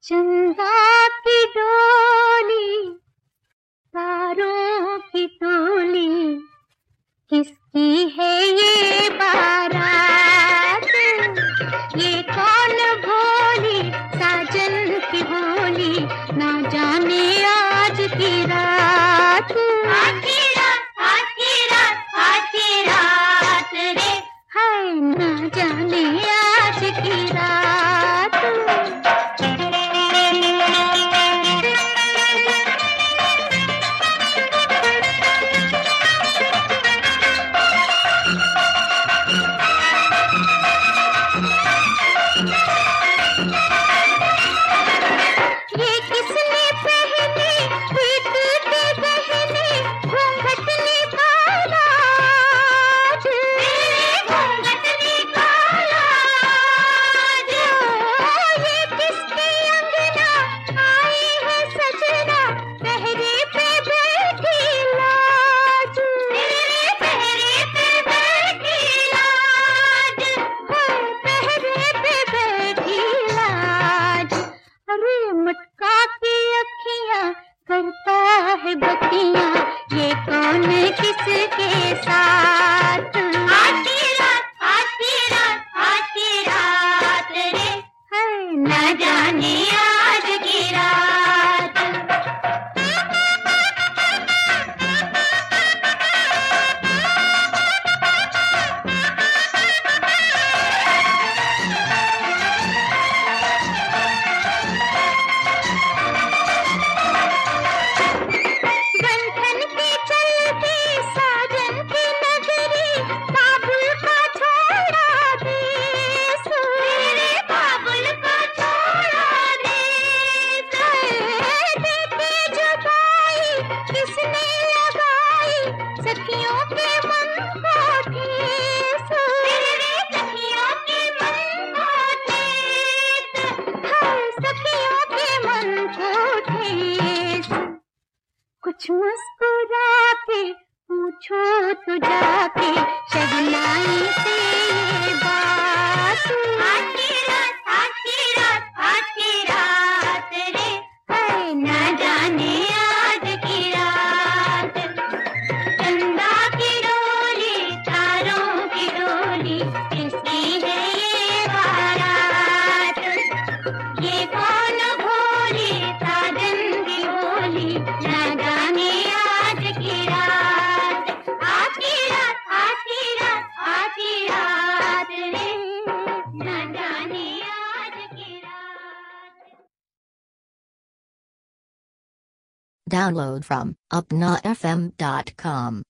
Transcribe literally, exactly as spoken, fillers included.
चंदा की डोली, तारों की टोली, किसकी है ये बारात? ये कौन भोली साजन की बोली, ना जाने आज की रात। आज की रात, आज की रात, आज की रात रे, हाय ना जाने आज की रात। करता है बतिया, ये कौन किसके साथ? आज की रात, आज की रात, आज की रात रे, है ना जाने आज की रात। सखियों के मन को ठेस, सखियों के मन को ठेस, हाय सखियों के मन को ठेस। कुछ मुस्कुरा के पूछो तो जाके शहनाई से ये बात। आज की रात, आज की रात, आज की रात रे, हाय ना जाने आज की रात। चंदा की डोली, तारों की डोली, किसकी है ये बारात? ये कौन भोली साजन की बोली, ना जाने आज की रात। आज की रात, आज की रात, आज की रात रे, ना जाने आज की रात। Download from upna f m dot com.